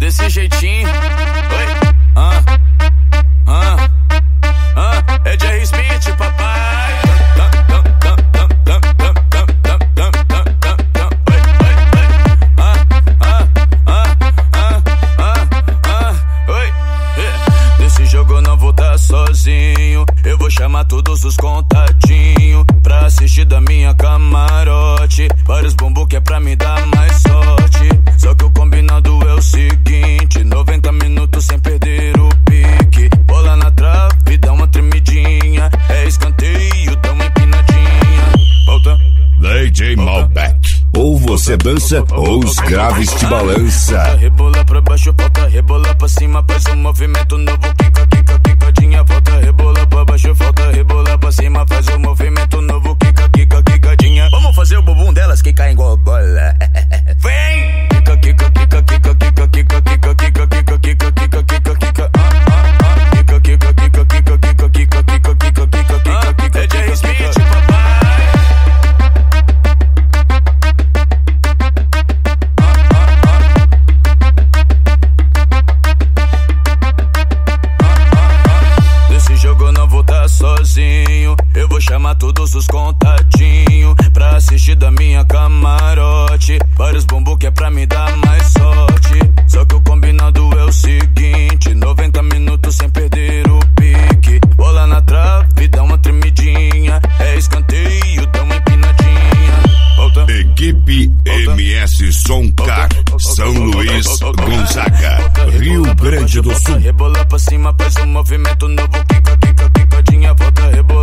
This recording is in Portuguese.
desse jeitinho. Oi, é Jerry Smith, papai. Desse jogo eu não vou tá sozinho. Eu vou chamar todos os contatinhos pra assistir da minha camarote. Vários bumbum que é pra me dar mais sorte. Só que o combinado é o seguinte: 90 minutos sem perder o pique. Bola na trave, dá uma tremidinha. É escanteio, dá uma empinadinha. Volta. DJ Malbec. Ou você dança ou os graves te balança. Volta, rebola pra baixo, volta, rebola pra cima. Faz um movimento novo, quica, quica, quicadinha. Volta, rebola pra baixo, volta, rebola pra cima. Faz um movimento novo, quica, quica, quicadinha. Vamos fazer o bumbum delas que caem igual bola. Vem! Quica, quica, quica, quica, quica, quica, quica, quica, quica, quica, quica, quica, quica. Quica, quica, quica, quica, quica, quica, quica, quica, quica, quica. É Jerry Smith, papai. Sozinho, eu vou chamar todos os contatinhos pra assistir da minha camarote. Vários bumbum que é pra me dar mais sorte. Só que o combinado é o seguinte: 90 minutos sem perder o pique. Bola na trave, dá uma tremidinha. É escanteio, dá uma empinadinha. Volta. Equipe MS Soncar, São Luís, Gonzaga, Rio Grande do Sul. Rebola pra cima, faz um movimento novo, quica, quica, quicadinha. Volta, rebola.